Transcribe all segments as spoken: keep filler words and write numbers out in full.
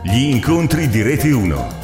Gli incontri di Rete uno.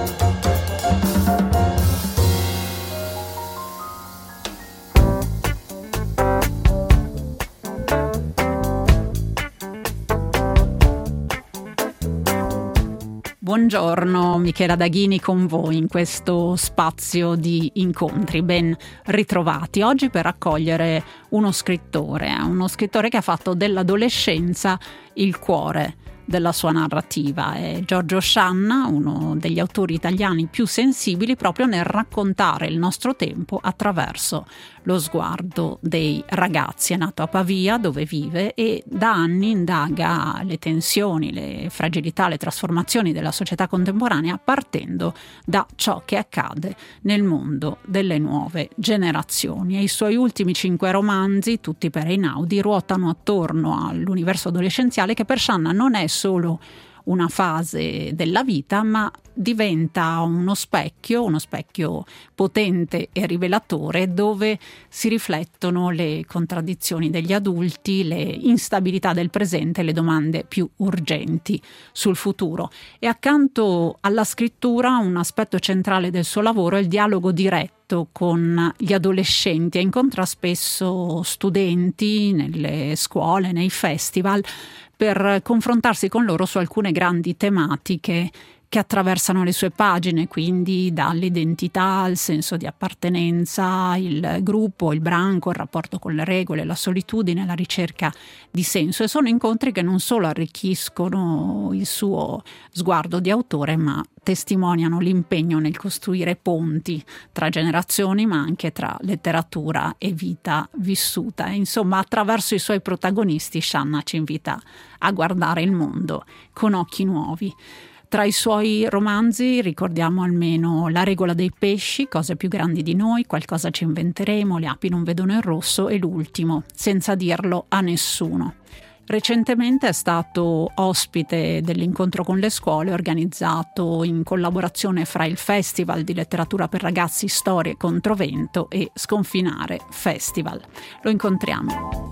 Buongiorno, Michela Daghini con voi in questo spazio di incontri, ben ritrovati. Oggi per accogliere uno scrittore, uno scrittore che ha fatto dell'adolescenza il cuore della sua narrativa. È Giorgio Scianna, uno degli autori italiani più sensibili proprio nel raccontare il nostro tempo attraverso lo sguardo dei ragazzi. È nato a Pavia, dove vive, e da anni indaga le tensioni, le fragilità, le trasformazioni della società contemporanea partendo da ciò che accade nel mondo delle nuove generazioni. E i suoi ultimi cinque romanzi, tutti per Einaudi, ruotano attorno all'universo adolescenziale che per Scianna non è solo una fase della vita, ma diventa uno specchio, uno specchio potente e rivelatore dove si riflettono le contraddizioni degli adulti, le instabilità del presente e le domande più urgenti sul futuro. E accanto alla scrittura un aspetto centrale del suo lavoro è il dialogo diretto con gli adolescenti. Incontra spesso studenti nelle scuole, nei festival, per confrontarsi con loro su alcune grandi tematiche che attraversano le sue pagine, quindi dall'identità al senso di appartenenza, il gruppo, il branco, il rapporto con le regole, la solitudine, la ricerca di senso. E sono incontri che non solo arricchiscono il suo sguardo di autore, ma testimoniano l'impegno nel costruire ponti tra generazioni, ma anche tra letteratura e vita vissuta. E insomma, attraverso i suoi protagonisti, Scianna ci invita a guardare il mondo con occhi nuovi. Tra i suoi romanzi ricordiamo almeno La regola dei pesci, Cose più grandi di noi, Qualcosa ci inventeremo, Le api non vedono il rosso e l'ultimo, Senza dirlo a nessuno. Recentemente è stato ospite dell'incontro con le scuole organizzato in collaborazione fra il Festival di letteratura per ragazzi Storie Controvento e Sconfinare Festival. Lo incontriamo.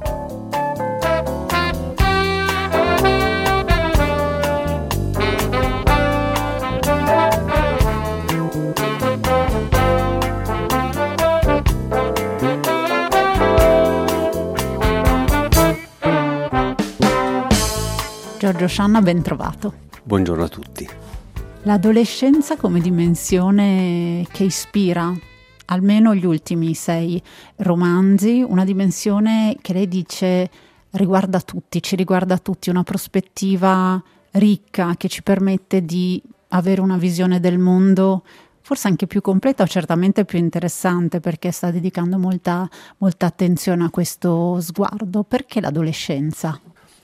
Giorgio Scianna, ben trovato. Buongiorno a tutti. L'adolescenza come dimensione che ispira almeno gli ultimi sei romanzi, una dimensione che lei dice riguarda tutti, ci riguarda tutti, una prospettiva ricca che ci permette di avere una visione del mondo forse anche più completa o certamente più interessante, perché sta dedicando molta, molta attenzione a questo sguardo. Perché l'adolescenza?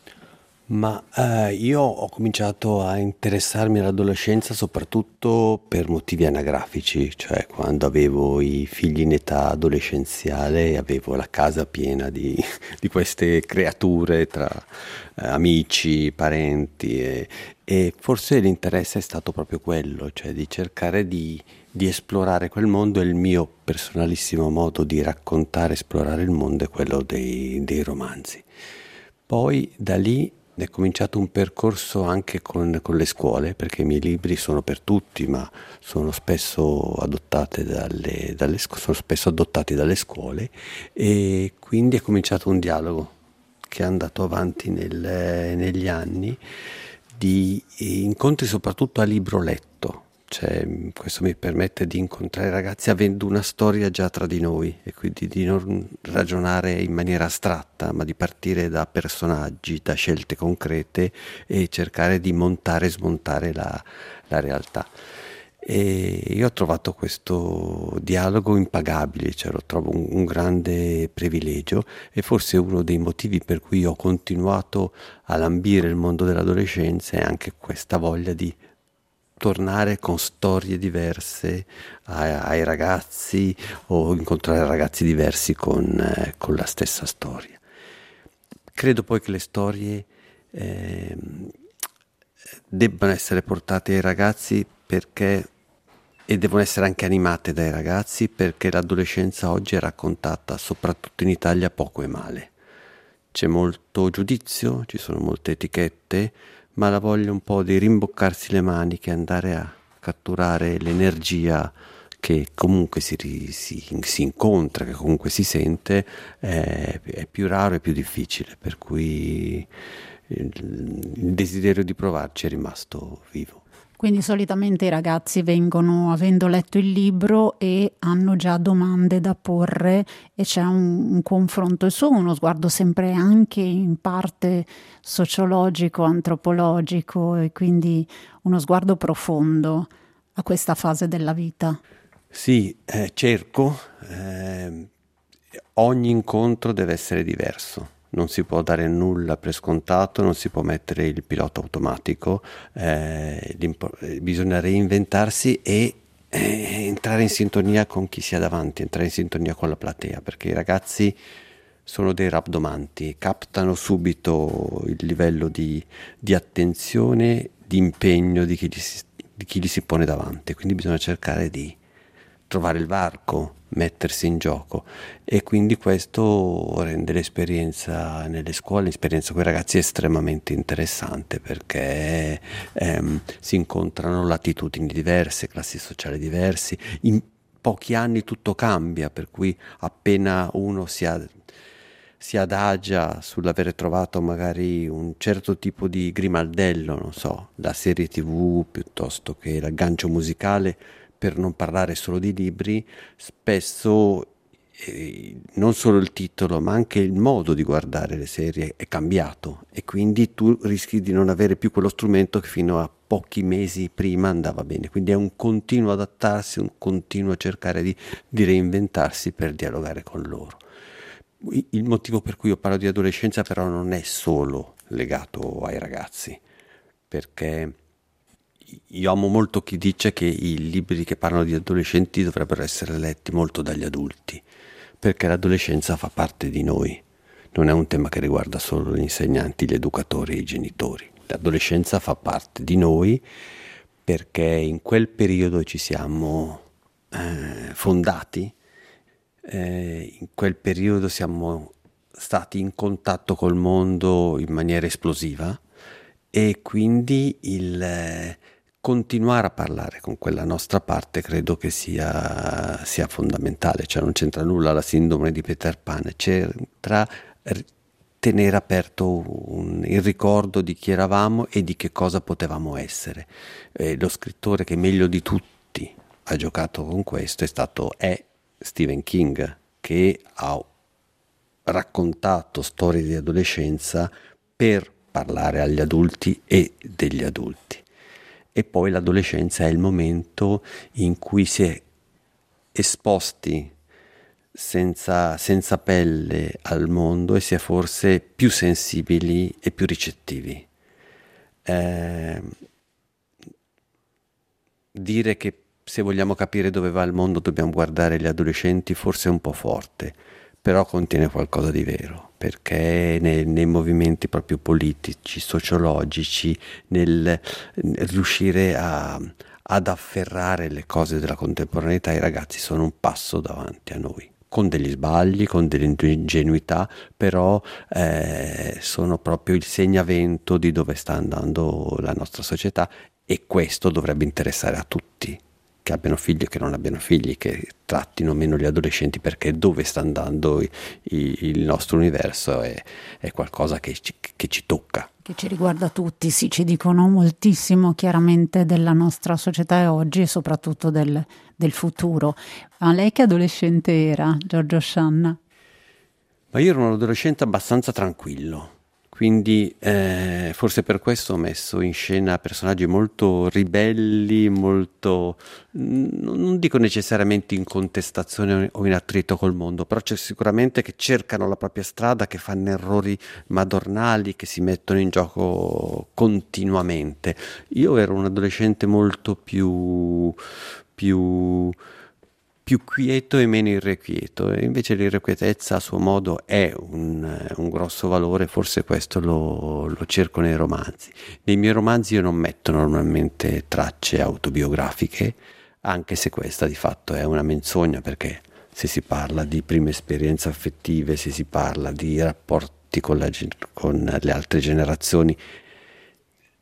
Ma eh, io ho cominciato a interessarmi all'adolescenza soprattutto per motivi anagrafici, cioè quando avevo i figli in età adolescenziale avevo la casa piena di, di queste creature tra eh, amici, parenti e, e forse l'interesse è stato proprio quello, cioè di cercare di, di esplorare quel mondo, e il mio personalissimo modo di raccontare, esplorare il mondo è quello dei, dei romanzi. Poi da lì è cominciato un percorso anche con, con le scuole, perché i miei libri sono per tutti, ma sono spesso adottate dalle, dalle, sono spesso adottati dalle scuole, e quindi è cominciato un dialogo che è andato avanti nel, negli anni, di incontri soprattutto a libro letto. Cioè, questo mi permette di incontrare ragazzi avendo una storia già tra di noi, e quindi di non ragionare in maniera astratta, ma di partire da personaggi, da scelte concrete e cercare di montare e smontare la, la realtà. E io ho trovato questo dialogo impagabile, cioè lo trovo un, un grande privilegio, e forse uno dei motivi per cui ho continuato a lambire il mondo dell'adolescenza è anche questa voglia di tornare con storie diverse ai, ai ragazzi, o incontrare ragazzi diversi con, eh, con la stessa storia. Credo poi che le storie eh, debbano essere portate ai ragazzi perché e devono essere anche animate dai ragazzi, perché l'adolescenza oggi è raccontata soprattutto in Italia poco e male. C'è molto giudizio, ci sono molte etichette, ma la voglia un po' di rimboccarsi le maniche, andare a catturare l'energia che comunque si, si, si incontra, che comunque si sente, è, è più raro e più difficile, per cui il, il desiderio di provarci è rimasto vivo. Quindi solitamente i ragazzi vengono avendo letto il libro e hanno già domande da porre e c'è un, un confronto, il suo uno sguardo sempre anche in parte sociologico, antropologico, e quindi uno sguardo profondo a questa fase della vita. Sì, eh, cerco, eh, ogni incontro deve essere diverso. Non si può dare nulla per scontato, non si può mettere il pilota automatico, eh, bisogna reinventarsi e eh, entrare in sintonia con chi si ha davanti, entrare in sintonia con la platea, perché i ragazzi sono dei rabdomanti, captano subito il livello di, di attenzione, di impegno di chi, gli si, di chi gli si pone davanti, quindi bisogna cercare di trovare il varco, mettersi in gioco, e quindi questo rende l'esperienza nelle scuole, l'esperienza con i ragazzi estremamente interessante, perché ehm, si incontrano latitudini diverse, classi sociali diverse, in pochi anni tutto cambia, per cui appena uno si ha si adagia sull'avere trovato magari un certo tipo di grimaldello, non so, la serie tv piuttosto che l'aggancio musicale, per non parlare solo di libri, spesso eh, non solo il titolo ma anche il modo di guardare le serie è cambiato, e quindi tu rischi di non avere più quello strumento che fino a pochi mesi prima andava bene, quindi è un continuo adattarsi, un continuo cercare di, di reinventarsi per dialogare con loro. Il motivo per cui io parlo di adolescenza però non è solo legato ai ragazzi, perché io amo molto chi dice che i libri che parlano di adolescenti dovrebbero essere letti molto dagli adulti, perché l'adolescenza fa parte di noi, non è un tema che riguarda solo gli insegnanti, gli educatori e i genitori. L'adolescenza fa parte di noi perché in quel periodo ci siamo eh, fondati, eh, in quel periodo siamo stati in contatto col mondo in maniera esplosiva, e quindi il eh, continuare a parlare con quella nostra parte credo che sia, sia fondamentale. Cioè non c'entra nulla la sindrome di Peter Pan, c'entra tenere aperto un, il ricordo di chi eravamo e di che cosa potevamo essere. Eh, lo scrittore che meglio di tutti ha giocato con questo è stato è Stephen King, che ha raccontato storie di adolescenza per parlare agli adulti e degli adulti. E poi l'adolescenza è il momento in cui si è esposti senza, senza pelle al mondo e si è forse più sensibili e più ricettivi. Eh, dire che se vogliamo capire dove va il mondo dobbiamo guardare gli adolescenti forse è un po' forte, però contiene qualcosa di vero, perché nei, nei movimenti proprio politici, sociologici, nel, nel riuscire a, ad afferrare le cose della contemporaneità, i ragazzi sono un passo davanti a noi, con degli sbagli, con delle ingenuità, però eh, sono proprio il segnavento di dove sta andando la nostra società, e questo dovrebbe interessare a tutti, che abbiano figli o che non abbiano figli, che trattino meno gli adolescenti, perché dove sta andando i, i, il nostro universo è, è qualcosa che ci, che ci tocca. Che ci riguarda tutti, sì, ci dicono moltissimo chiaramente della nostra società oggi e soprattutto del, del futuro. Ma lei che adolescente era, Giorgio Scianna? Ma io ero un adolescente abbastanza tranquillo. Quindi eh, forse per questo ho messo in scena personaggi molto ribelli, molto, non dico necessariamente in contestazione o in attrito col mondo, però c'è sicuramente che cercano la propria strada, che fanno errori madornali, che si mettono in gioco continuamente. Io ero un adolescente molto più... più più quieto e meno irrequieto, e invece l'irrequietezza a suo modo è un, un grosso valore, forse questo lo, lo cerco nei romanzi. Nei miei romanzi io non metto normalmente tracce autobiografiche, anche se questa di fatto è una menzogna, perché se si parla di prime esperienze affettive, se si parla di rapporti con, la, con le altre generazioni,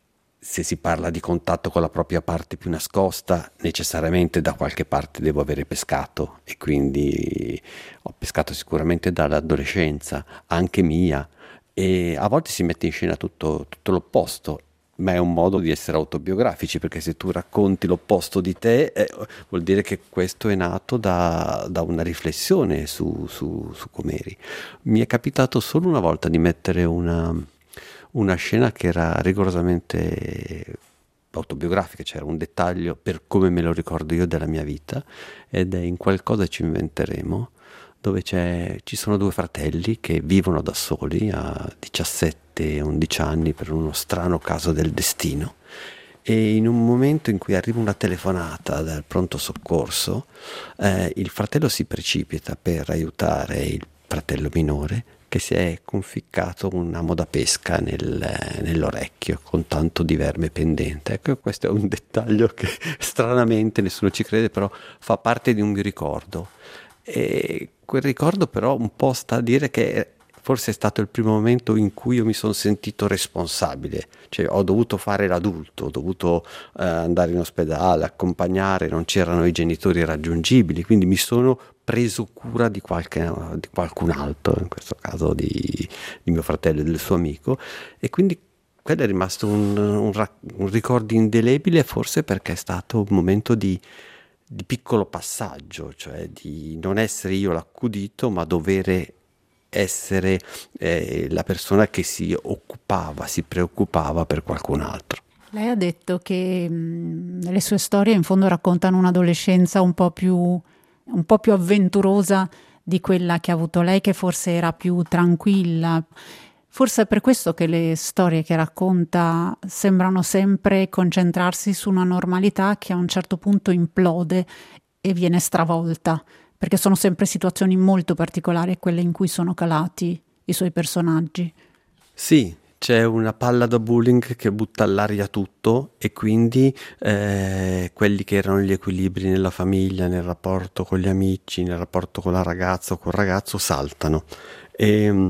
se si parla di contatto con la propria parte più nascosta, necessariamente da qualche parte devo avere pescato, e quindi ho pescato sicuramente dall'adolescenza, anche mia, e a volte si mette in scena tutto, tutto l'opposto, ma è un modo di essere autobiografici, perché se tu racconti l'opposto di te, eh, vuol dire che questo è nato da, da una riflessione su, su, su com'eri. Mi è capitato solo una volta di mettere una una scena che era rigorosamente autobiografica, c'era un dettaglio per come me lo ricordo io della mia vita, ed è In Qualcosa ci inventeremo, dove c'è, ci sono due fratelli che vivono da soli a diciassette undici anni per uno strano caso del destino, e in un momento in cui arriva una telefonata dal pronto soccorso, eh, il fratello si precipita per aiutare il fratello minore, che si è conficcato un amo da pesca nel, nell'orecchio con tanto di verme pendente. Ecco, questo è un dettaglio che stranamente nessuno ci crede, però fa parte di un mio ricordo, e quel ricordo però un po' sta a dire che forse è stato il primo momento in cui io mi sono sentito responsabile, cioè ho dovuto fare l'adulto, ho dovuto eh, andare in ospedale, accompagnare, non c'erano i genitori raggiungibili, quindi mi sono preso cura di, qualche, di qualcun altro, in questo caso di, di mio fratello e del suo amico, e quindi quello è rimasto un, un, un ricordo indelebile, forse perché è stato un momento di, di piccolo passaggio, cioè di non essere io l'accudito, ma dovere essere eh, la persona che si occupava, si preoccupava per qualcun altro. Lei ha detto che mh, le sue storie in fondo raccontano un'adolescenza un po' più, un po' più avventurosa di quella che ha avuto lei, che forse era più tranquilla. Forse è per questo che le storie che racconta sembrano sempre concentrarsi su una normalità che a un certo punto implode e viene stravolta, perché sono sempre situazioni molto particolari quelle in cui sono calati i suoi personaggi. Sì, c'è una palla da bowling che butta all'aria tutto, e quindi eh, quelli che erano gli equilibri nella famiglia, nel rapporto con gli amici, nel rapporto con la ragazza o col ragazzo saltano, e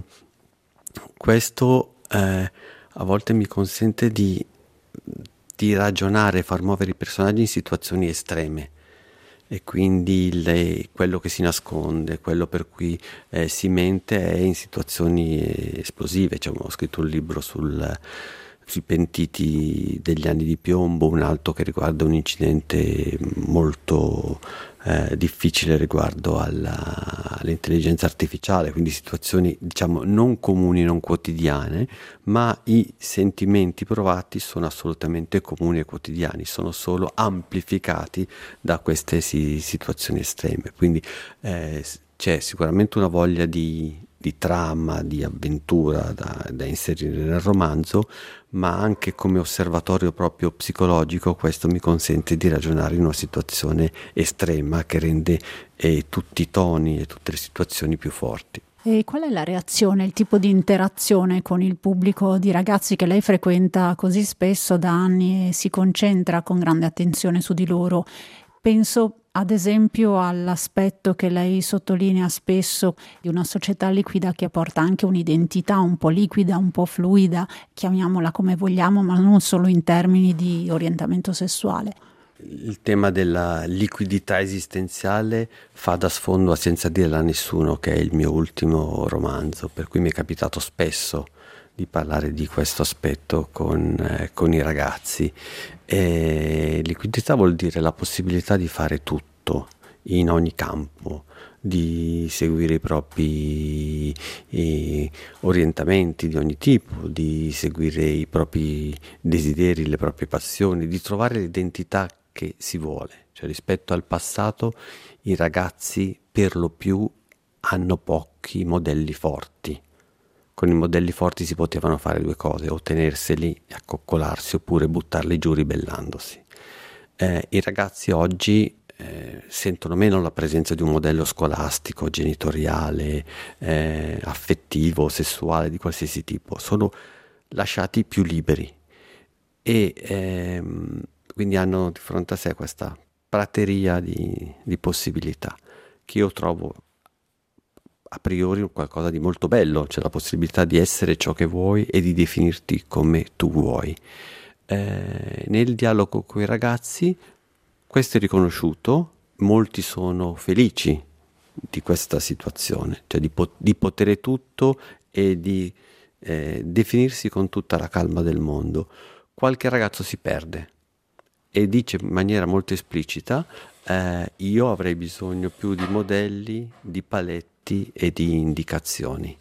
questo eh, a volte mi consente di, di ragionare e far muovere i personaggi in situazioni estreme. E quindi le, quello che si nasconde, quello per cui eh, si mente è in situazioni esplosive. Cioè, ho scritto un libro sul, sui pentiti degli anni di piombo, un altro che riguarda un incidente molto eh, difficile riguardo alla, all'intelligenza artificiale, quindi situazioni diciamo non comuni, non quotidiane, ma i sentimenti provati sono assolutamente comuni e quotidiani, sono solo amplificati da queste sì, situazioni estreme. Quindi eh, c'è sicuramente una voglia di, di trama, di avventura da, da inserire nel romanzo, ma anche come osservatorio proprio psicologico questo mi consente di ragionare in una situazione estrema che rende eh, tutti i toni e tutte le situazioni più forti. E qual è la reazione, il tipo di interazione con il pubblico di ragazzi che lei frequenta così spesso da anni e si concentra con grande attenzione su di loro? Penso ad esempio all'aspetto che lei sottolinea spesso di una società liquida che porta anche un'identità un po' liquida, un po' fluida, chiamiamola come vogliamo, ma non solo in termini di orientamento sessuale. Il tema della liquidità esistenziale fa da sfondo a Senza dirla a nessuno, che è il mio ultimo romanzo, per cui mi è capitato spesso di parlare di questo aspetto con, eh, con i ragazzi. E liquidità vuol dire la possibilità di fare tutto in ogni campo, di seguire i propri i orientamenti di ogni tipo, di seguire i propri desideri, le proprie passioni, di trovare l'identità che si vuole. Cioè, rispetto al passato i ragazzi per lo più hanno pochi modelli forti. Con i modelli forti si potevano fare due cose: o tenerseli e accoccolarsi, oppure buttarli giù ribellandosi. Eh, i ragazzi oggi eh, sentono meno la presenza di un modello scolastico, genitoriale, eh, affettivo, sessuale, di qualsiasi tipo. Sono lasciati più liberi e ehm, quindi hanno di fronte a sé questa prateria di, di possibilità che io trovo a priori qualcosa di molto bello, cioè la possibilità di essere ciò che vuoi e di definirti come tu vuoi. Eh, nel dialogo con i ragazzi questo è riconosciuto, molti sono felici di questa situazione, cioè di, pot- di potere tutto e di eh, definirsi con tutta la calma del mondo. Qualche ragazzo si perde e dice in maniera molto esplicita: eh, io avrei bisogno più di modelli, di paletti e di indicazioni,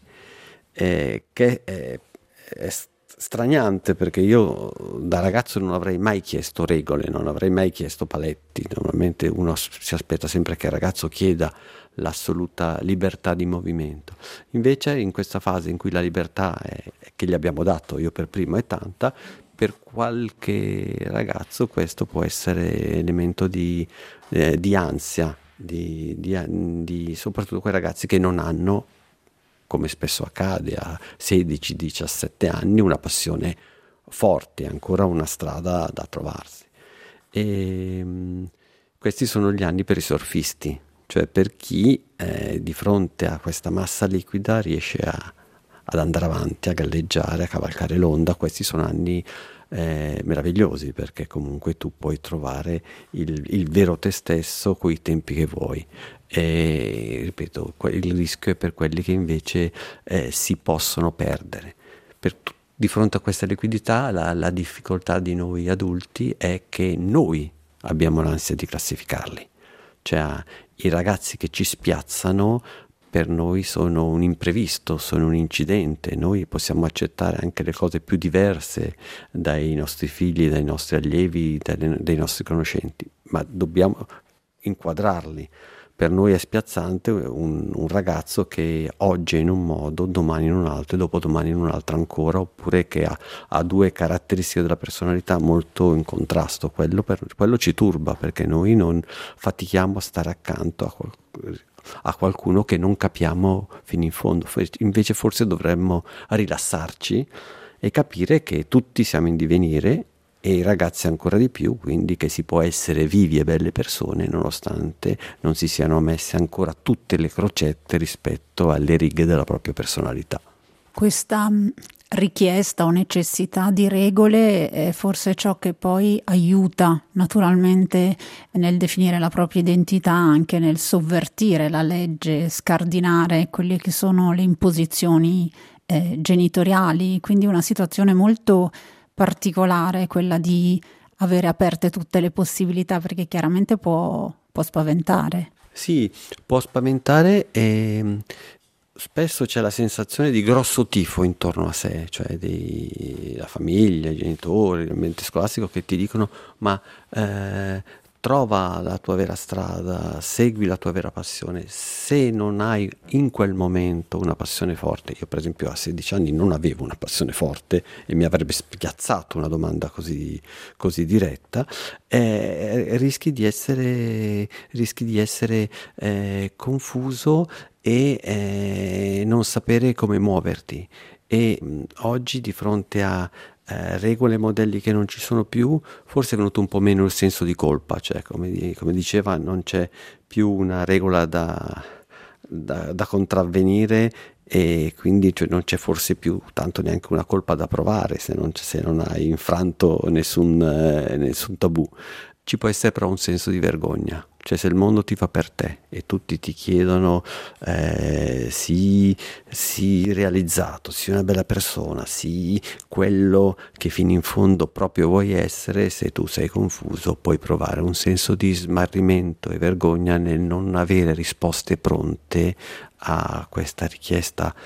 eh, che è, è straniante, perché io da ragazzo non avrei mai chiesto regole, non avrei mai chiesto paletti. Normalmente uno si aspetta sempre che il ragazzo chieda l'assoluta libertà di movimento. Invece in questa fase in cui la libertà è, che gli abbiamo dato, io per primo, è tanta, per qualche ragazzo questo può essere elemento di, eh, di ansia, di, di, di, soprattutto quei ragazzi che non hanno, come spesso accade a sedici diciassette anni, una passione forte, ancora una strada da trovarsi. E mh, questi sono gli anni per i surfisti, cioè per chi eh, di fronte a questa massa liquida riesce a, ad andare avanti, a galleggiare, a cavalcare l'onda. Questi sono anni eh, meravigliosi, perché comunque tu puoi trovare il, il vero te stesso coi tempi che vuoi. E ripeto, il rischio è per quelli che invece eh, si possono perdere. Per t- di fronte a questa liquidità, la, la difficoltà di noi adulti è che noi abbiamo l'ansia di classificarli. Cioè, i ragazzi che ci spiazzano per noi sono un imprevisto, sono un incidente. Noi possiamo accettare anche le cose più diverse dai nostri figli, dai nostri allievi, dai, dai nostri conoscenti, ma dobbiamo inquadrarli. Per noi è spiazzante un, un ragazzo che oggi è in un modo, domani in un altro e dopodomani in un altro ancora, oppure che ha, ha due caratteristiche della personalità molto in contrasto. Quello, per, quello ci turba, perché noi non fatichiamo a stare accanto a, qual, a qualcuno che non capiamo fino in fondo. Invece forse dovremmo rilassarci e capire che tutti siamo in divenire, e i ragazzi ancora di più, quindi che si può essere vivi e belle persone nonostante non si siano messe ancora tutte le crocette rispetto alle righe della propria personalità. Questa richiesta o necessità di regole è forse ciò che poi aiuta naturalmente nel definire la propria identità, anche nel sovvertire la legge, scardinare quelle che sono le imposizioni eh, genitoriali, quindi una situazione molto particolare, quella di avere aperte tutte le possibilità, perché chiaramente può, può spaventare. Sì, può spaventare, e spesso c'è la sensazione di grosso tifo intorno a sé, cioè dei, la famiglia, i genitori, l'ambiente scolastico che ti dicono: ma eh, trova la tua vera strada, segui la tua vera passione. Se non hai in quel momento una passione forte, io per esempio a sedici anni non avevo una passione forte e mi avrebbe spiazzato una domanda così, così diretta, eh, rischi di essere, rischi di essere eh, confuso e eh, non sapere come muoverti. E mh, oggi di fronte a Eh, regole e modelli che non ci sono più, forse è venuto un po' meno il senso di colpa, cioè come, di, come diceva, non c'è più una regola da, da, da contravvenire, e quindi cioè, non c'è forse più tanto neanche una colpa da provare se non, se non hai infranto nessun, eh, nessun tabù. Ci può essere però un senso di vergogna, cioè se il mondo ti fa per te e tutti ti chiedono eh, sii, sii realizzato, sii una bella persona, sii quello che fino in fondo proprio vuoi essere, se tu sei confuso puoi provare un senso di smarrimento e vergogna nel non avere risposte pronte a questa richiesta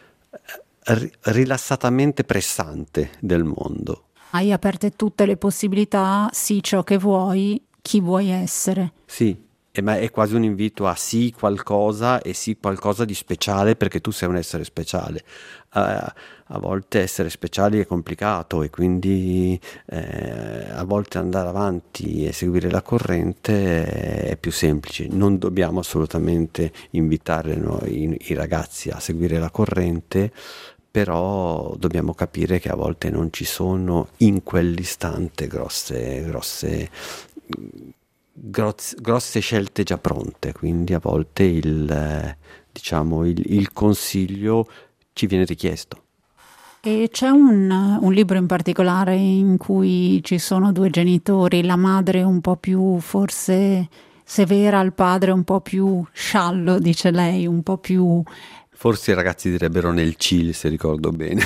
rilassatamente pressante del mondo. Hai aperte tutte le possibilità, sii ciò che vuoi, chi vuoi essere. Sì, e ma è quasi un invito a sì qualcosa, e sì qualcosa di speciale, perché tu sei un essere speciale. Uh, a volte essere speciali è complicato, e quindi eh, a volte andare avanti e seguire la corrente è più semplice. Non dobbiamo assolutamente invitare noi, i, i ragazzi a seguire la corrente, però dobbiamo capire che a volte non ci sono in quell'istante grosse, grosse, grosse, grosse scelte già pronte, quindi a volte il, diciamo, il, il consiglio ci viene richiesto. E c'è un, un libro in particolare in cui ci sono due genitori, la madre un po' più forse severa, il padre un po' più sciallo, dice lei, un po' più... Forse i ragazzi direbbero nel chill, se ricordo bene.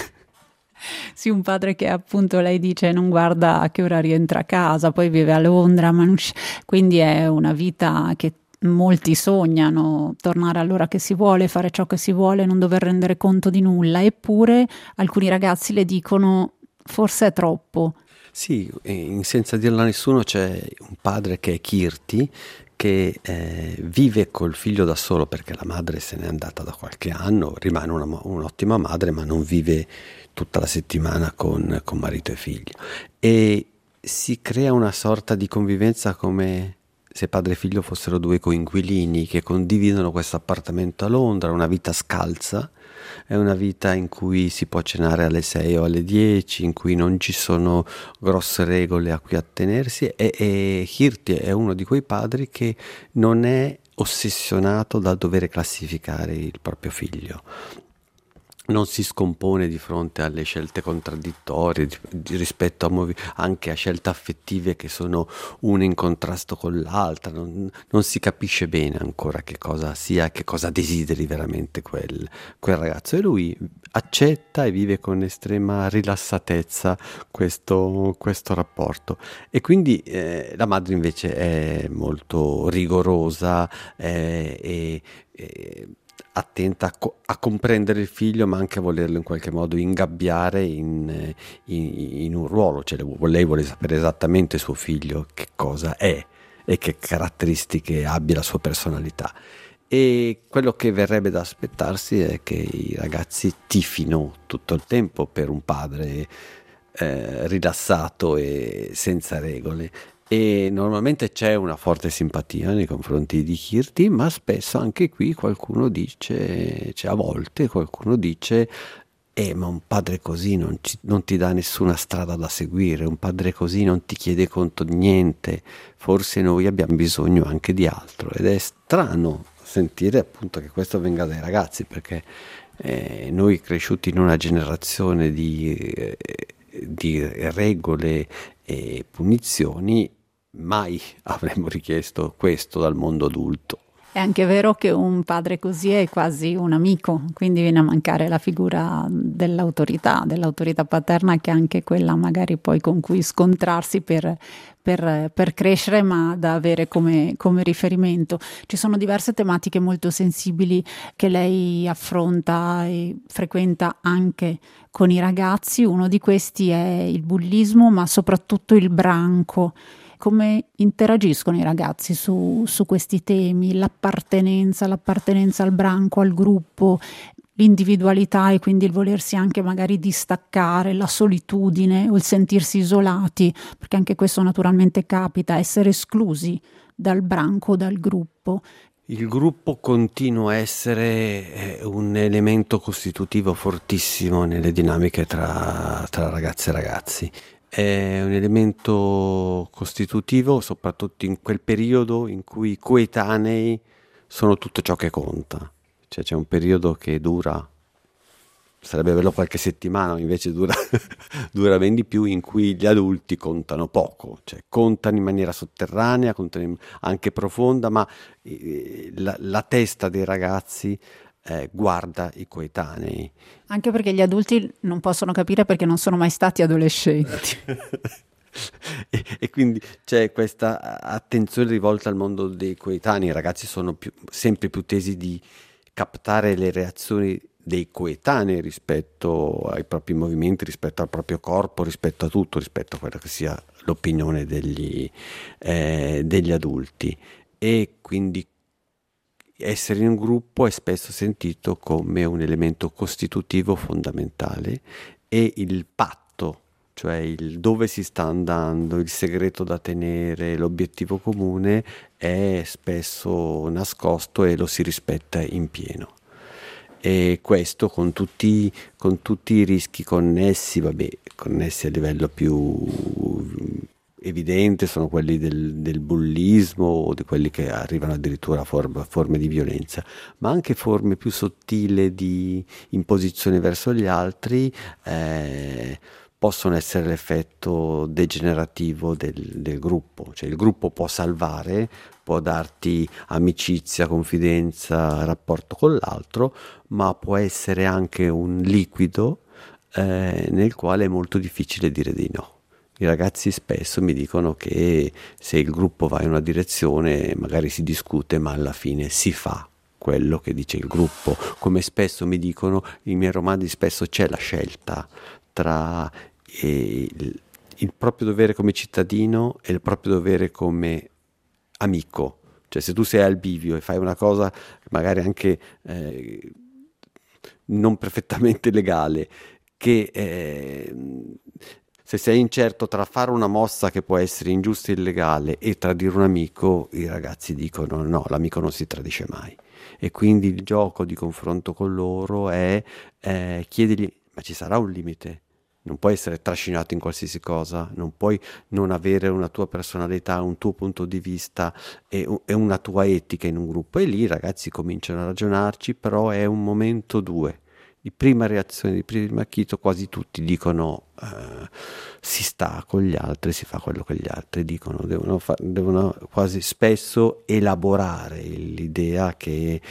Sì, un padre che appunto lei dice non guarda a che ora rientra a casa, poi vive a Londra, ma non sc- quindi è una vita che molti sognano, tornare all'ora che si vuole, fare ciò che si vuole, non dover rendere conto di nulla, eppure alcuni ragazzi le dicono forse è troppo. Sì, in senza dirlo a nessuno c'è un padre che è Kirti, che eh, vive col figlio da solo perché la madre se n'è andata da qualche anno, rimane una, un'ottima madre ma non vive tutta la settimana con, con marito e figlio, e si crea una sorta di convivenza come se padre e figlio fossero due coinquilini che condividono questo appartamento a Londra, una vita scalza, è una vita in cui si può cenare alle sei o alle dieci, in cui non ci sono grosse regole a cui attenersi, e, e Kirti è uno di quei padri che non è ossessionato dal dover classificare il proprio figlio. Non si scompone di fronte alle scelte contraddittorie di, di, rispetto a movi- anche a scelte affettive che sono una in contrasto con l'altra, non, non si capisce bene ancora che cosa sia, che cosa desideri veramente quel, quel ragazzo, e lui accetta e vive con estrema rilassatezza questo, questo rapporto, e quindi eh, la madre invece è molto rigorosa eh, e, e attenta a, co- a comprendere il figlio, ma anche a volerlo in qualche modo ingabbiare in, in, in un ruolo, cioè lei vuole sapere esattamente suo figlio che cosa è e che caratteristiche abbia la sua personalità, e quello che verrebbe da aspettarsi è che i ragazzi tifino tutto il tempo per un padre eh, rilassato e senza regole. E normalmente c'è una forte simpatia nei confronti di Kirti, ma spesso anche qui qualcuno dice, cioè a volte qualcuno dice eh ma un padre così non, ci, non ti dà nessuna strada da seguire, un padre così non ti chiede conto di niente, forse noi abbiamo bisogno anche di altro. Ed è strano sentire appunto che questo venga dai ragazzi, perché eh, noi cresciuti in una generazione di, eh, di regole e punizioni, mai avremmo richiesto questo dal mondo adulto. È anche vero che un padre così è quasi un amico, quindi viene a mancare la figura dell'autorità, dell'autorità paterna, che è anche quella magari poi con cui scontrarsi per, per, per crescere, ma da avere come, come riferimento. Ci sono diverse tematiche molto sensibili che lei affronta e frequenta anche con i ragazzi. Uno di questi è il bullismo, ma soprattutto il branco. Come interagiscono i ragazzi su, su questi temi, l'appartenenza, l'appartenenza al branco, al gruppo, l'individualità e quindi il volersi anche magari distaccare, la solitudine o il sentirsi isolati, perché anche questo naturalmente capita, essere esclusi dal branco, dal gruppo. Il gruppo continua a essere un elemento costitutivo fortissimo nelle dinamiche tra, tra ragazze e ragazzi. È un elemento costitutivo soprattutto in quel periodo in cui i coetanei sono tutto ciò che conta. Cioè c'è un periodo che dura, sarebbe bello qualche settimana, invece dura, dura ben di più, in cui gli adulti contano poco, cioè contano in maniera sotterranea, contano anche profonda, ma eh, la, la testa dei ragazzi Eh, guarda i coetanei. Anche perché gli adulti non possono capire perché non sono mai stati adolescenti. e, e quindi c'è questa attenzione rivolta al mondo dei coetanei. I ragazzi sono più, sempre più tesi di captare le reazioni dei coetanei rispetto ai propri movimenti, rispetto al proprio corpo, rispetto a tutto, rispetto a quella che sia l'opinione degli, eh, degli adulti. E quindi essere in un gruppo è spesso sentito come un elemento costitutivo fondamentale, e il patto, cioè il dove si sta andando, il segreto da tenere, l'obiettivo comune, è spesso nascosto e lo si rispetta in pieno. E questo con tutti, con tutti i rischi connessi, vabbè, connessi a livello più evidente sono quelli del, del bullismo o di quelli che arrivano addirittura a form, forme di violenza, ma anche forme più sottili di imposizione verso gli altri eh, possono essere l'effetto degenerativo del, del gruppo. Cioè il gruppo può salvare, può darti amicizia, confidenza, rapporto con l'altro, ma può essere anche un liquido eh, nel quale è molto difficile dire di no. I ragazzi spesso mi dicono che se il gruppo va in una direzione magari si discute, ma alla fine si fa quello che dice il gruppo. Come spesso mi dicono, nei miei romanzi spesso c'è la scelta tra eh, il, il proprio dovere come cittadino e il proprio dovere come amico. Cioè se tu sei al bivio e fai una cosa magari anche eh, non perfettamente legale, che eh, se sei incerto tra fare una mossa che può essere ingiusta e illegale e tradire un amico, i ragazzi dicono no, l'amico non si tradisce mai. E quindi il gioco di confronto con loro è eh, chiedergli, ma ci sarà un limite? Non puoi essere trascinato in qualsiasi cosa, non puoi non avere una tua personalità, un tuo punto di vista e, e una tua etica in un gruppo. E lì i ragazzi cominciano a ragionarci, però è un momento due. Di prima reazione, di prima acchito, quasi tutti dicono eh, si sta con gli altri, si fa quello che gli altri dicono, devono, fa- devono quasi spesso elaborare l'idea che,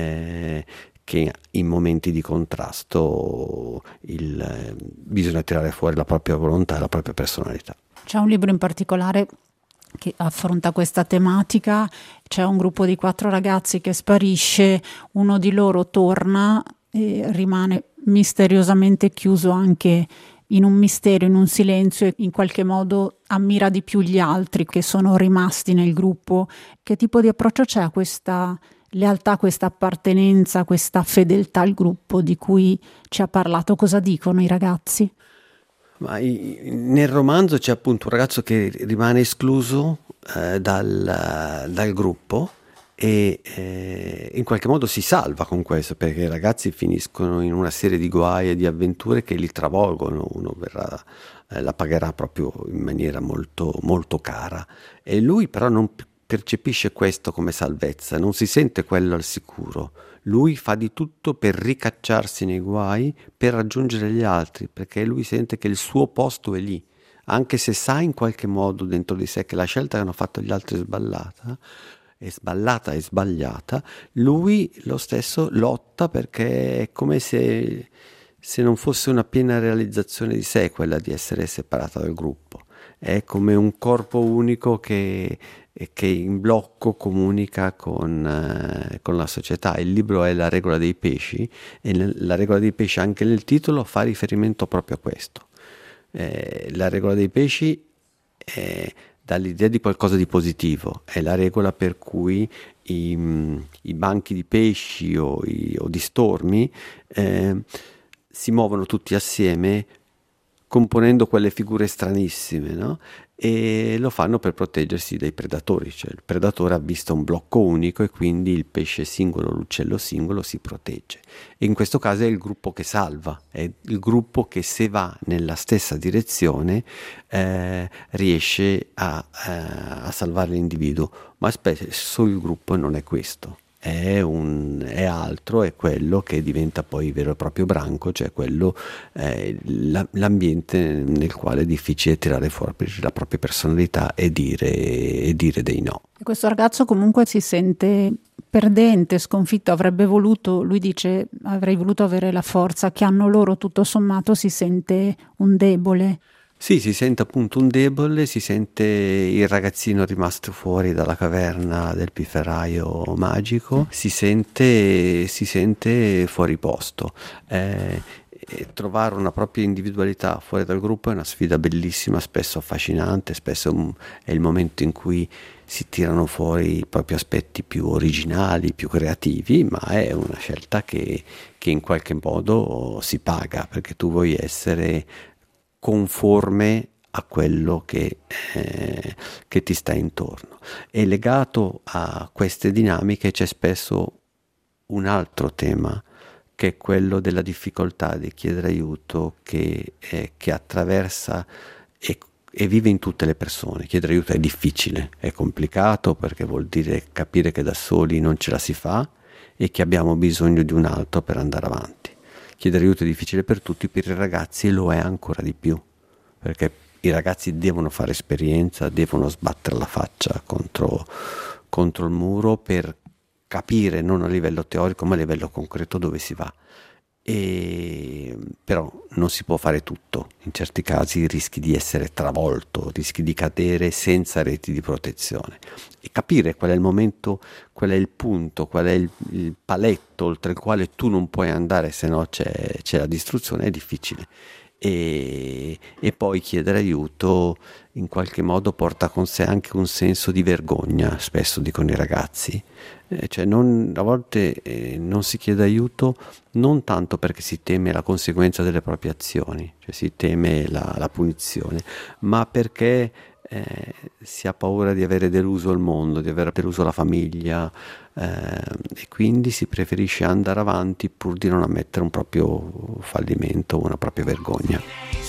eh, che in momenti di contrasto il, eh, bisogna tirare fuori la propria volontà e la propria personalità. C'è un libro in particolare che affronta questa tematica, c'è un gruppo di quattro ragazzi che sparisce, uno di loro torna e rimane misteriosamente chiuso anche in un mistero, in un silenzio, e in qualche modo ammira di più gli altri che sono rimasti nel gruppo. Che tipo di approccio c'è a questa lealtà, questa appartenenza, questa fedeltà al gruppo di cui ci ha parlato? Cosa dicono i ragazzi? Ma i, nel romanzo c'è appunto un ragazzo che rimane escluso eh, dal, dal gruppo e eh, in qualche modo si salva con questo, perché i ragazzi finiscono in una serie di guai e di avventure che li travolgono. Uno verrà, eh, la pagherà proprio in maniera molto, molto cara, e lui però non percepisce questo come salvezza, non si sente quello al sicuro. Lui fa di tutto per ricacciarsi nei guai, per raggiungere gli altri, perché lui sente che il suo posto è lì, anche se sa in qualche modo dentro di sé che la scelta che hanno fatto gli altri è sballata, è sballata e sbagliata. Lui lo stesso lotta, perché è come se, se non fosse una piena realizzazione di sé quella di essere separata dal gruppo. È come un corpo unico che, che in blocco comunica con, eh, con la società. Il libro è La regola dei pesci, e nel, la regola dei pesci anche nel titolo fa riferimento proprio a questo. Eh, la regola dei pesci è dall'idea di qualcosa di positivo, è la regola per cui i, i banchi di pesci o, i, o di stormi eh, si muovono tutti assieme componendo quelle figure stranissime, no? E lo fanno per proteggersi dai predatori. Cioè il predatore ha visto un blocco unico e quindi il pesce singolo, l'uccello singolo si protegge, e in questo caso è il gruppo che salva, è il gruppo che, se va nella stessa direzione, eh, riesce a, eh, a salvare l'individuo. Ma spesso il gruppo non è questo, è, un, è altro, è quello che diventa poi il vero e proprio branco, cioè quello eh, la, l'ambiente nel quale è difficile tirare fuori la propria personalità e dire, e dire dei no. E questo ragazzo comunque si sente perdente, sconfitto, avrebbe voluto, lui dice, avrei voluto avere la forza che hanno loro, tutto sommato si sente un debole. Sì, si sente appunto un debole, si sente il ragazzino rimasto fuori dalla caverna del pifferaio magico, si sente, si sente fuori posto. Eh, trovare una propria individualità fuori dal gruppo è una sfida bellissima, spesso affascinante, spesso è il momento in cui si tirano fuori i propri aspetti più originali, più creativi, ma è una scelta che, che in qualche modo si paga, perché tu vuoi essere conforme a quello che, eh, che ti sta intorno. E legato a queste dinamiche c'è spesso un altro tema, che è quello della difficoltà di chiedere aiuto, che, eh, che attraversa e, e vive in tutte le persone. Chiedere aiuto è difficile, è complicato, perché vuol dire capire che da soli non ce la si fa e che abbiamo bisogno di un altro per andare avanti. Chiedere aiuto è difficile per tutti, per i ragazzi lo è ancora di più, perché i ragazzi devono fare esperienza, devono sbattere la faccia contro, contro il muro per capire, non a livello teorico ma a livello concreto, dove si va. E però non si può fare tutto, in certi casi rischi di essere travolto, rischi di cadere senza reti di protezione, e capire qual è il momento, qual è il punto, qual è il, il paletto oltre il quale tu non puoi andare, se no c'è, c'è la distruzione, è difficile. E, e poi chiedere aiuto in qualche modo porta con sé anche un senso di vergogna, spesso dicono i ragazzi, eh, cioè non, a volte eh, non si chiede aiuto non tanto perché si teme la conseguenza delle proprie azioni, cioè si teme la, la punizione, ma perché eh, si ha paura di avere deluso il mondo, di aver deluso la famiglia, eh, e quindi si preferisce andare avanti pur di non ammettere un proprio fallimento o una propria vergogna.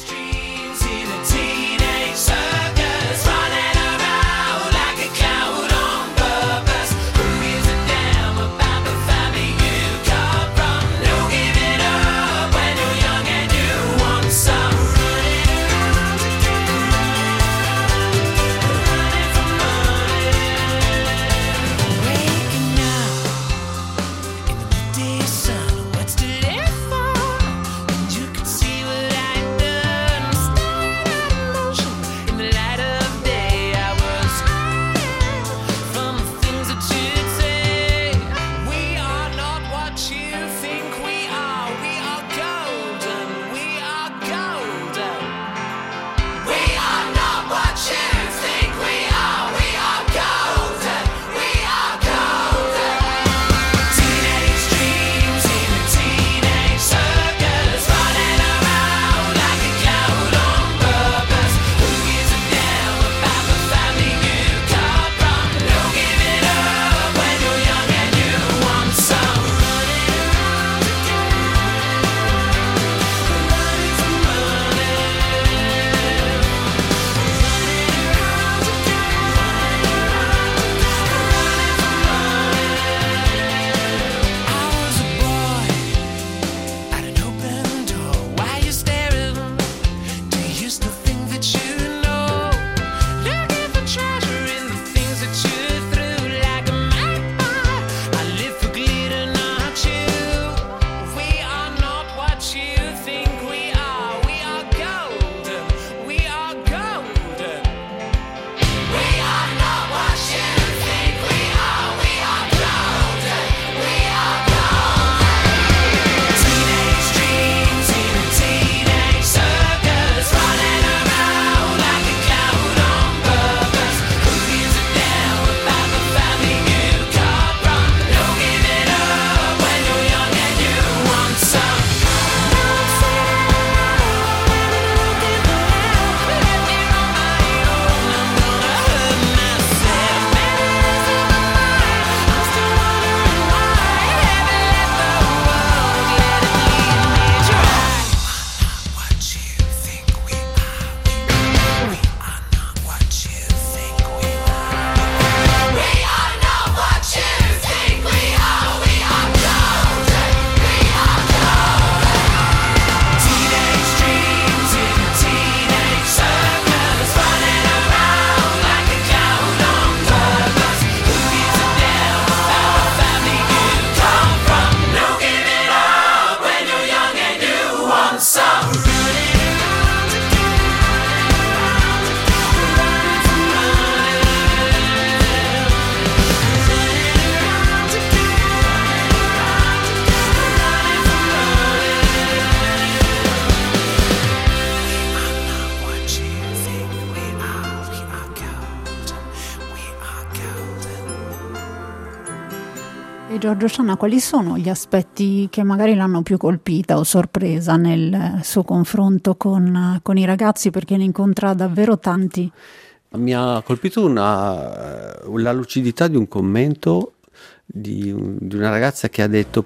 E Giorgio Scianna, quali sono gli aspetti che magari l'hanno più colpita o sorpresa nel suo confronto con, con i ragazzi, perché ne incontra davvero tanti? Mi ha colpito una, la lucidità di un commento di, di una ragazza che ha detto,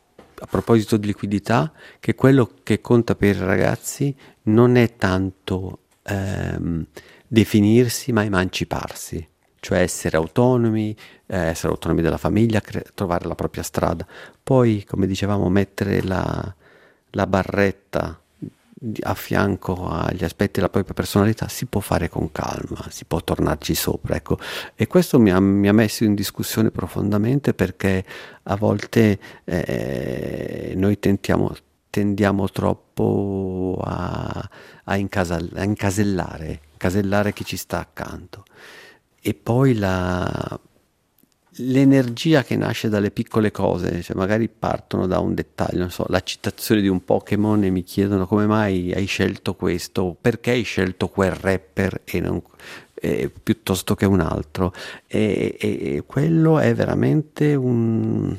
a proposito di liquidità, che quello che conta per i ragazzi non è tanto ehm, definirsi ma emanciparsi, cioè essere autonomi, eh, essere autonomi della famiglia, cre- trovare la propria strada. Poi, come dicevamo, mettere la, la barretta di- a fianco agli aspetti della propria personalità si può fare con calma, si può tornarci sopra, ecco. E questo mi ha, mi ha messo in discussione profondamente, perché a volte eh, noi tentiamo, tendiamo troppo a, a, incasal- a incasellare, incasellare chi ci sta accanto. E poi la, l'energia che nasce dalle piccole cose, cioè magari partono da un dettaglio, non so, la citazione di un Pokémon e mi chiedono come mai hai scelto questo, perché hai scelto quel rapper e non, eh, piuttosto che un altro. E, e- e quello è veramente un,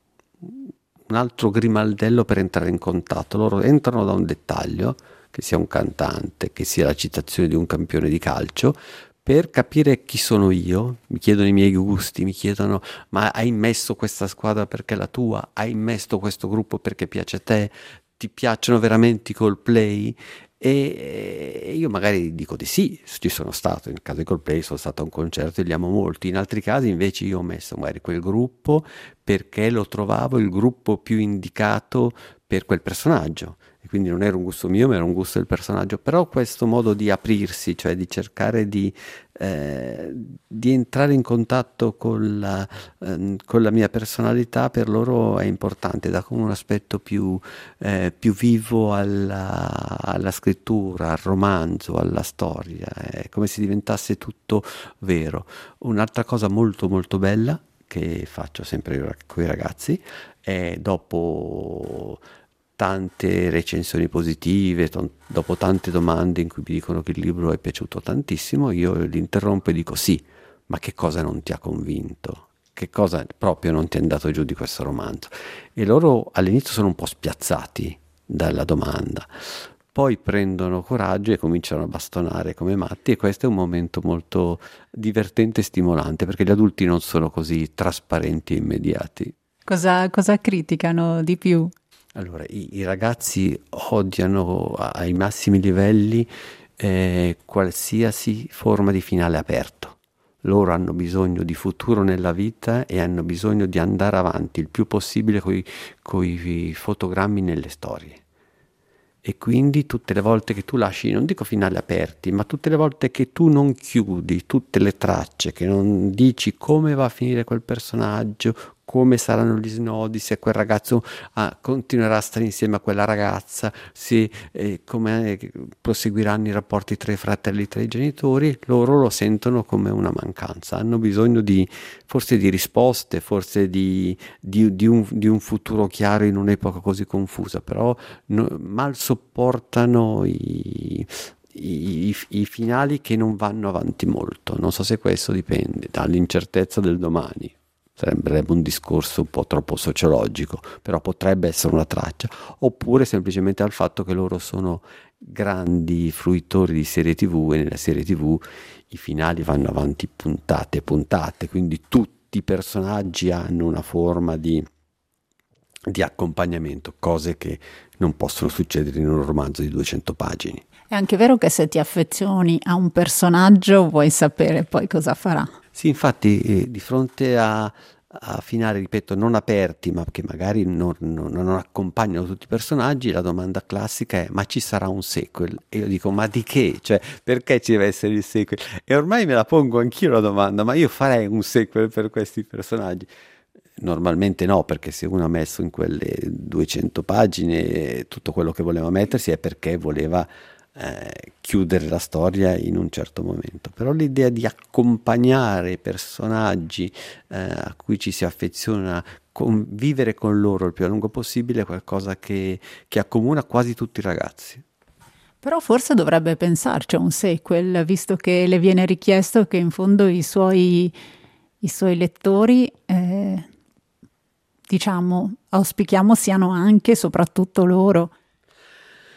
un altro grimaldello per entrare in contatto. Loro entrano da un dettaglio, che sia un cantante, che sia la citazione di un campione di calcio, per capire chi sono io, mi chiedono i miei gusti, mi chiedono ma hai messo questa squadra perché è la tua, hai messo questo gruppo perché piace a te, ti piacciono veramente i Coldplay? E io magari dico di sì, ci sono stato, nel caso di Coldplay sono stato a un concerto e li amo molto, in altri casi invece io ho messo magari quel gruppo perché lo trovavo il gruppo più indicato per quel personaggio. E quindi non era un gusto mio, ma era un gusto del personaggio. Però questo modo di aprirsi, cioè di cercare di, eh, di entrare in contatto con la, ehm, con la mia personalità, per loro è importante, dà come un aspetto più, eh, più vivo alla, alla scrittura, al romanzo, alla storia. È come se diventasse tutto vero. Un'altra cosa molto molto bella che faccio sempre con i ragazzi è, dopo tante recensioni positive, ton- dopo tante domande in cui mi dicono che il libro è piaciuto tantissimo, io li interrompo e dico sì, ma che cosa non ti ha convinto? Che cosa proprio non ti è andato giù di questo romanzo? E loro all'inizio sono un po' spiazzati dalla domanda, poi prendono coraggio e cominciano a bastonare come matti, e questo è un momento molto divertente e stimolante, perché gli adulti non sono così trasparenti e immediati. Cosa, cosa criticano di più? Allora, i, i ragazzi odiano a- ai massimi livelli eh, qualsiasi forma di finale aperto. Loro hanno bisogno di futuro nella vita e hanno bisogno di andare avanti il più possibile con i fotogrammi nelle storie. E quindi tutte le volte che tu lasci, non dico finali aperti, ma tutte le volte che tu non chiudi tutte le tracce, che non dici come va a finire quel personaggio, come saranno gli snodi, se quel ragazzo ah, continuerà a stare insieme a quella ragazza, se eh, come eh, proseguiranno i rapporti tra i fratelli, tra i genitori, loro lo sentono come una mancanza, hanno bisogno di forse di risposte, forse di, di, di, un, di un futuro chiaro in un'epoca così confusa, però no, mal sopportano i, i, i, i finali che non vanno avanti molto. Non so se questo dipende dall'incertezza del domani. Sarebbe un discorso un po' troppo sociologico, però potrebbe essere una traccia, oppure semplicemente al fatto che loro sono grandi fruitori di serie tivù, e nella serie tivù i finali vanno avanti puntate e puntate, quindi tutti i personaggi hanno una forma di, di accompagnamento, cose che non possono succedere in un romanzo di duecento pagine. È anche vero che se ti affezioni a un personaggio vuoi sapere poi cosa farà. Sì, infatti eh, di fronte a, a finali, ripeto, non aperti, ma che magari non, non- non accompagnano tutti i personaggi, la domanda classica è: ma ci sarà un sequel? E io dico: ma di che? Cioè, perché ci deve essere il sequel? E ormai me la pongo anch'io la domanda: ma io farei un sequel per questi personaggi? Normalmente no, perché se uno ha messo in quelle duecento pagine tutto quello che voleva mettersi è perché voleva eh, chiudere la storia in un certo momento. Però l'idea di accompagnare i personaggi eh, a cui ci si affeziona, convivere con loro il più a lungo possibile, è qualcosa che, che accomuna quasi tutti i ragazzi. Però forse dovrebbe pensarci a un sequel, visto che le viene richiesto che in fondo i suoi, i suoi lettori, eh, diciamo, auspichiamo siano anche e soprattutto loro.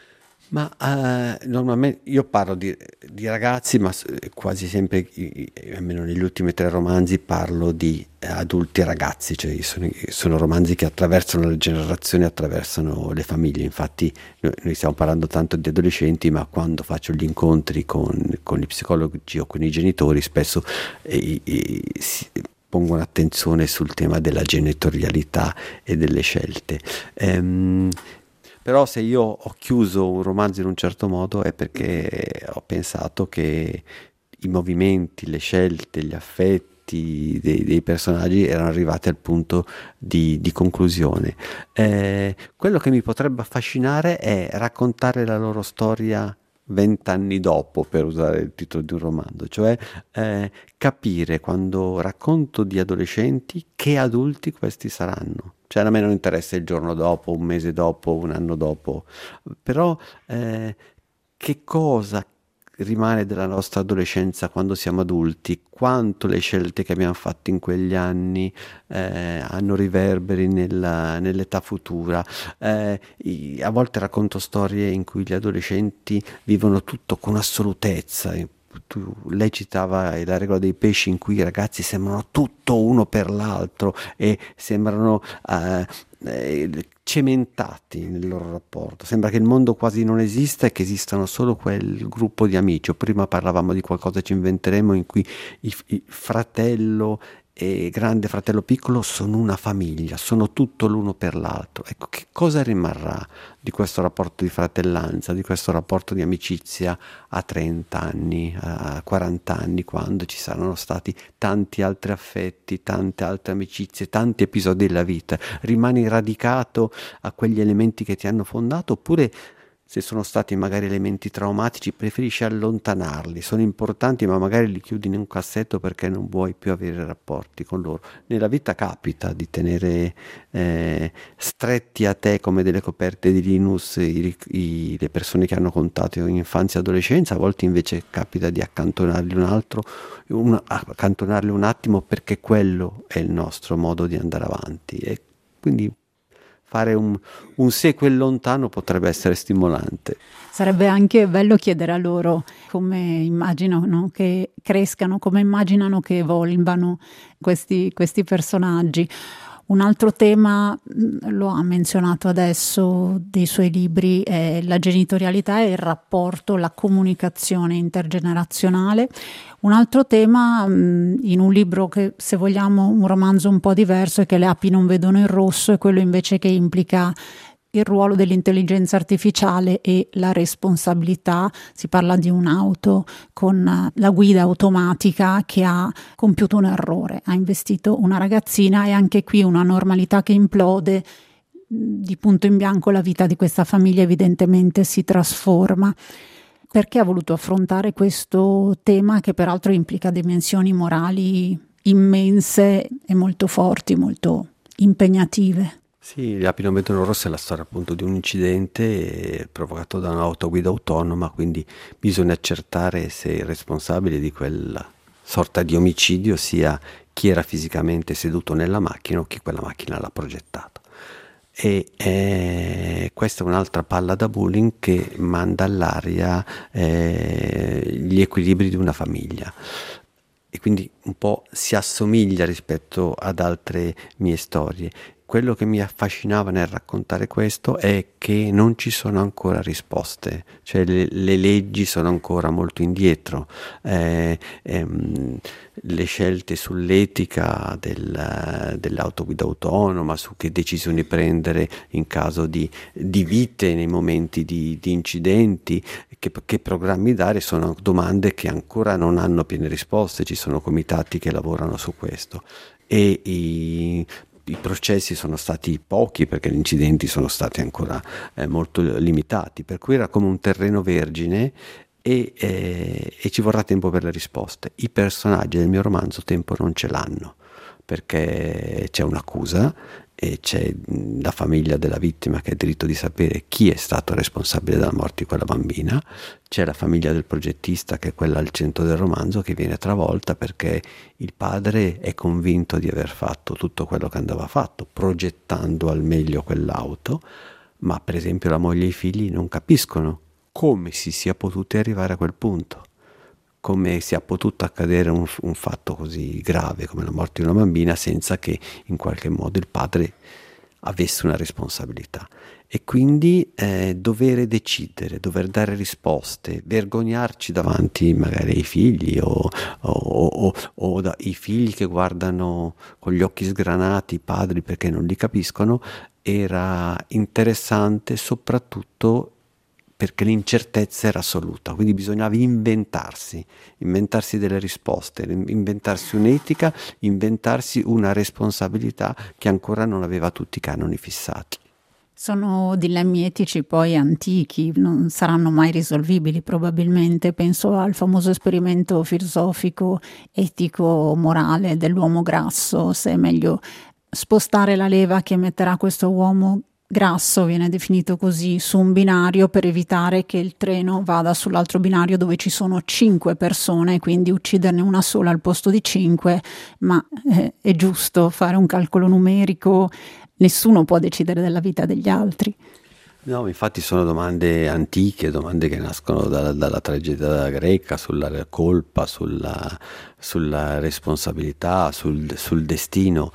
Ma eh, normalmente io parlo di, di ragazzi, ma s- quasi sempre, i- i- almeno negli ultimi tre romanzi, parlo di eh, adulti e ragazzi, cioè sono, sono romanzi che attraversano le generazioni, attraversano le famiglie. Infatti noi, noi stiamo parlando tanto di adolescenti, ma quando faccio gli incontri con, con gli psicologi o con i genitori, spesso eh, eh, si pongono attenzione sul tema della genitorialità e delle scelte. Ehm, Però se io ho chiuso un romanzo in un certo modo è perché ho pensato che i movimenti, le scelte, gli affetti dei, dei personaggi erano arrivati al punto di, di conclusione. Eh, quello che mi potrebbe affascinare è raccontare la loro storia vent'anni dopo, per usare il titolo di un romanzo, cioè eh, capire quando racconto di adolescenti che adulti questi saranno. Cioè a me non interessa il giorno dopo, un mese dopo, un anno dopo, però eh, che cosa rimane della nostra adolescenza quando siamo adulti, quanto le scelte che abbiamo fatto in quegli anni eh, hanno riverberi nella- nell'età futura. Eh, i- a volte racconto storie in cui gli adolescenti vivono tutto con assolutezza. Tu- lei citava la regola dei pesci in cui i ragazzi sembrano tutto uno per l'altro e sembrano eh, eh, cementati nel loro rapporto. Sembra che il mondo quasi non esista e che esistano solo quel gruppo di amici. O prima parlavamo di qualcosa che ci inventeremo in cui il, il fratello e grande fratello piccolo sono una famiglia, sono tutto l'uno per l'altro. Ecco, che cosa rimarrà di questo rapporto di fratellanza, di questo rapporto di amicizia a trenta anni, a quaranta anni, quando ci saranno stati tanti altri affetti, tante altre amicizie, tanti episodi della vita? Rimani radicato a quegli elementi che ti hanno fondato, oppure se sono stati magari elementi traumatici preferisci allontanarli? Sono importanti ma magari li chiudi in un cassetto perché non vuoi più avere rapporti con loro. Nella vita capita di tenere eh, stretti a te come delle coperte di Linus i- i- le persone che hanno contato in infanzia e adolescenza. A volte invece capita di accantonarli un altro un, accantonarli un attimo, perché quello è il nostro modo di andare avanti, e quindi fare un, un sequel lontano potrebbe essere stimolante. Sarebbe anche bello chiedere a loro come immaginano che crescano, come immaginano che evolvano questi, questi personaggi. Un altro tema, mh, lo ha menzionato adesso, dei suoi libri, è la genitorialità e il rapporto, la comunicazione intergenerazionale. Un altro tema, mh, in un libro che, se vogliamo, un romanzo un po' diverso, è Che le api non vedono il rosso, è quello invece che implica il ruolo dell'intelligenza artificiale e la responsabilità. Si parla di un'auto con la guida automatica che ha compiuto un errore, ha investito una ragazzina, e anche qui una normalità che implode. Di punto in bianco la vita di questa famiglia evidentemente si trasforma. Perché ha voluto affrontare questo tema, che peraltro implica dimensioni morali immense e molto forti, molto impegnative? Sì, gli api non vedono rosso è la storia appunto di un incidente eh, provocato da un'autoguida autonoma, quindi bisogna accertare se il responsabile di quella sorta di omicidio sia chi era fisicamente seduto nella macchina o chi quella macchina l'ha progettato. E eh, questa è un'altra palla da bowling che manda all'aria eh, gli equilibri di una famiglia, e quindi un po' si assomiglia rispetto ad altre mie storie. Quello che mi affascinava nel raccontare questo è che non ci sono ancora risposte, cioè le, le leggi sono ancora molto indietro, eh, ehm, le scelte sull'etica del, dell'autoguida autonoma, su che decisioni prendere in caso di, di vite, nei momenti di, di incidenti, che, che programmi dare, sono domande che ancora non hanno piene risposte. Ci sono comitati che lavorano su questo, e i I processi sono stati pochi perché gli incidenti sono stati ancora eh, molto limitati, per cui era come un terreno vergine, e, eh, e ci vorrà tempo per le risposte. I personaggi del mio romanzo tempo non ce l'hanno, perché c'è un'accusa e c'è la famiglia della vittima che ha diritto di sapere chi è stato responsabile della morte di quella bambina, c'è la famiglia del progettista, che è quella al centro del romanzo, che viene travolta perché il padre è convinto di aver fatto tutto quello che andava fatto, progettando al meglio quell'auto, ma per esempio la moglie e i figli non capiscono come si sia potuti arrivare a quel punto, come sia potuto accadere un, un fatto così grave come la morte di una bambina senza che in qualche modo il padre avesse una responsabilità. E quindi eh, dover decidere, dover dare risposte, vergognarci davanti magari ai figli o, o, o, o da, i figli che guardano con gli occhi sgranati i padri perché non li capiscono, era interessante soprattutto perché l'incertezza era assoluta, quindi bisognava inventarsi, inventarsi delle risposte, inventarsi un'etica, inventarsi una responsabilità che ancora non aveva tutti i canoni fissati. Sono dilemmi etici poi antichi, non saranno mai risolvibili probabilmente. Penso al famoso esperimento filosofico, etico, morale dell'uomo grasso, se è meglio spostare la leva che metterà questo uomo grasso, viene definito così, su un binario per evitare che il treno vada sull'altro binario dove ci sono cinque persone, quindi ucciderne una sola al posto di cinque, ma eh, è giusto fare un calcolo numerico. Nessuno può decidere della vita degli altri. No, infatti sono domande antiche, domande che nascono dalla, dalla tragedia greca, sulla colpa, sulla, sulla responsabilità, sul, sul destino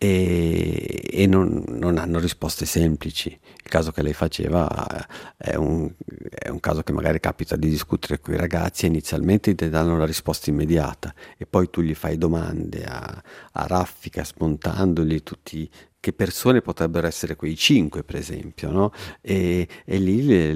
e, e non, non hanno risposte semplici. Il caso che lei faceva è un, è un caso che magari capita di discutere con i ragazzi e inizialmente ti danno la risposta immediata e poi tu gli fai domande a, a raffica, spuntandoli tutti. Che persone potrebbero essere quei cinque, per esempio, no? E, e lì le,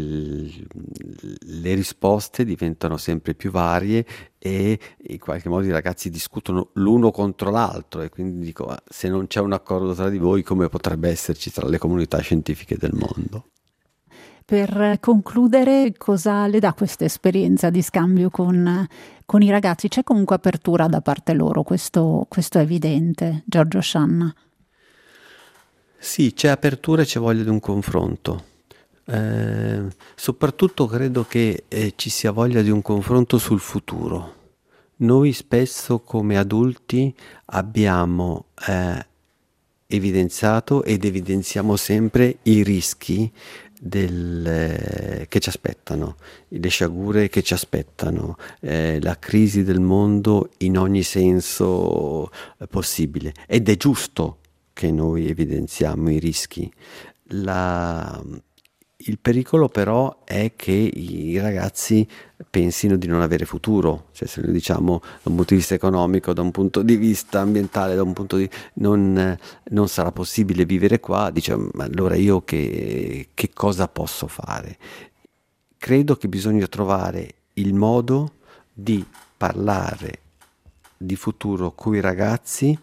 le risposte diventano sempre più varie e in qualche modo i ragazzi discutono l'uno contro l'altro e quindi dico, se non c'è un accordo tra di voi, come potrebbe esserci tra le comunità scientifiche del mondo? Per concludere, cosa le dà questa esperienza di scambio con, con i ragazzi? C'è comunque apertura da parte loro, questo, questo è evidente, Giorgio Scianna. Sì, c'è apertura e c'è voglia di un confronto. Eh, soprattutto credo che eh, ci sia voglia di un confronto sul futuro. Noi spesso come adulti abbiamo eh, evidenziato ed evidenziamo sempre i rischi del, eh, che ci aspettano, le sciagure che ci aspettano, eh, la crisi del mondo in ogni senso eh, possibile. Ed è giusto che noi evidenziamo i rischi. La, il pericolo però è che i ragazzi pensino di non avere futuro, cioè se noi diciamo da un punto di vista economico, da un punto di vista ambientale, da un punto di non, non sarà possibile vivere qua, diciamo, ma allora io che, che cosa posso fare? Credo che bisogna trovare il modo di parlare di futuro con i ragazzi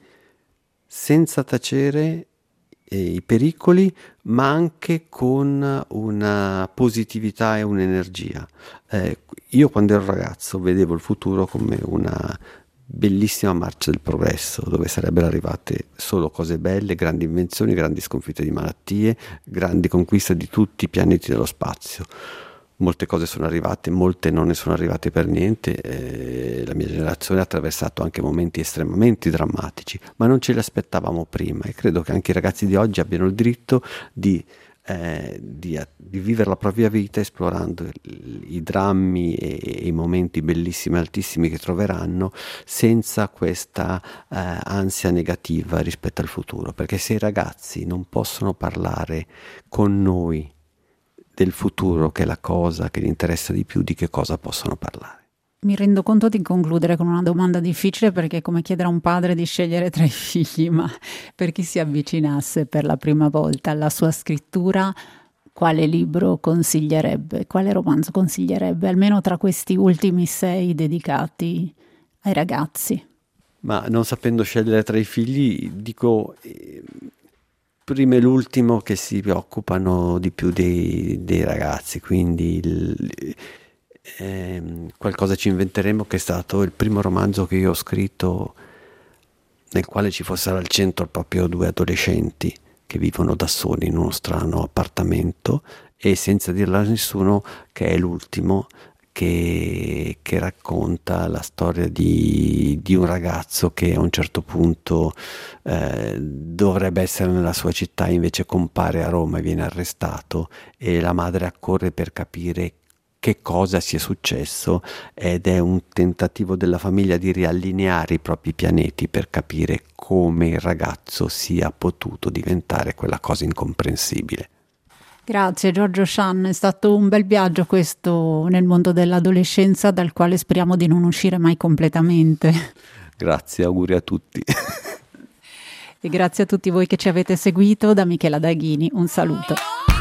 senza tacere eh, i pericoli, ma anche con una positività e un'energia. Eh, io quando ero ragazzo vedevo il futuro come una bellissima marcia del progresso, dove sarebbero arrivate solo cose belle, grandi invenzioni, grandi sconfitte di malattie, grandi conquiste di tutti i pianeti dello spazio. Molte cose sono arrivate, molte non ne sono arrivate per niente, eh, la mia generazione ha attraversato anche momenti estremamente drammatici, ma non ce li aspettavamo prima e credo che anche i ragazzi di oggi abbiano il diritto di, eh, di, di vivere la propria vita esplorando i, i drammi e, e i momenti bellissimi e altissimi che troveranno senza questa eh, ansia negativa rispetto al futuro, perché se i ragazzi non possono parlare con noi del futuro, che è la cosa che gli interessa di più, di che cosa possono parlare? Mi rendo conto di concludere con una domanda difficile, perché è come chiedere a un padre di scegliere tra i figli, ma per chi si avvicinasse per la prima volta alla sua scrittura, quale libro consiglierebbe? Quale romanzo consiglierebbe? Almeno tra questi ultimi sei dedicati ai ragazzi. Ma non sapendo scegliere tra i figli, dico... Eh, primo e l'ultimo che si occupano di più dei, dei ragazzi, quindi il, eh, qualcosa ci inventeremo, che è stato il primo romanzo che io ho scritto nel quale ci fossero al centro proprio due adolescenti che vivono da soli in uno strano appartamento e senza dirlo a nessuno, che è l'ultimo Che, che racconta la storia di, di un ragazzo che a un certo punto eh, dovrebbe essere nella sua città, invece compare a Roma e viene arrestato e la madre accorre per capire che cosa sia successo, ed è un tentativo della famiglia di riallineare i propri pianeti per capire come il ragazzo sia potuto diventare quella cosa incomprensibile. Grazie Giorgio Shan, è stato un bel viaggio questo nel mondo dell'adolescenza, dal quale speriamo di non uscire mai completamente. Grazie, auguri a tutti. E grazie a tutti voi che ci avete seguito. Da Michela Daghini un saluto.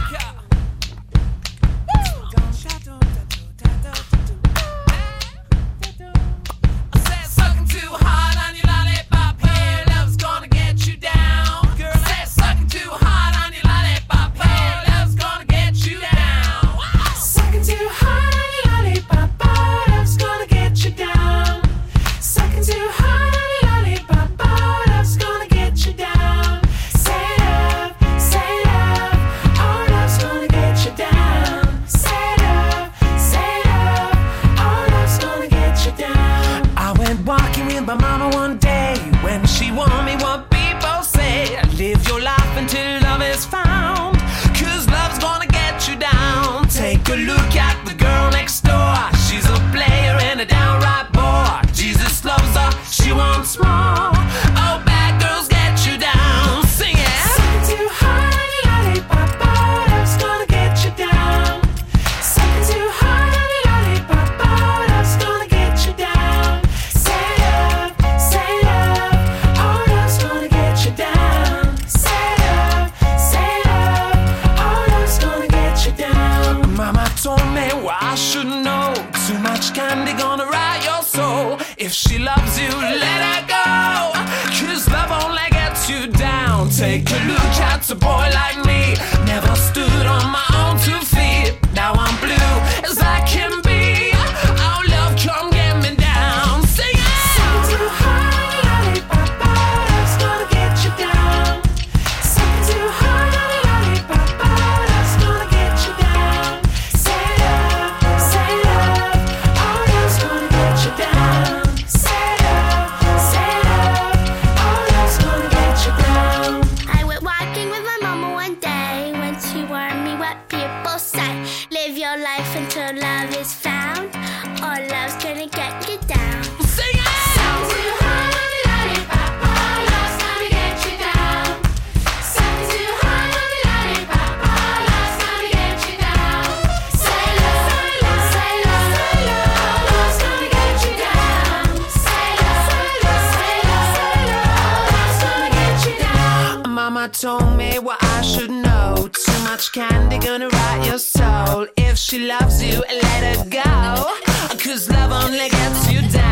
If she loves you, let her go, 'cause love only gets you down. Take a look at a boy like me, never stood on my own two feet. Now I'm blue as I can be. Oh love, come get me down. Sing it! Something too hard, lollipop, love's gonna get you down. Something too hard, lollipop, love's gonna get you down. Say love, say love, oh love's gonna get you down. Until love is found, or love's gonna get you down. Sing it! Something too hard, lollipop, oh, love's gonna get you down. Something too hard, lollipop, oh, love's gonna get you down. Say love, say love, say love, oh, love's gonna get you down. Say love, say love, say love, oh, love's gonna get you down. Mama told me what I should know. Too much candy gonna rot your soul. If she loves you, let her go, 'cause love only gets you down.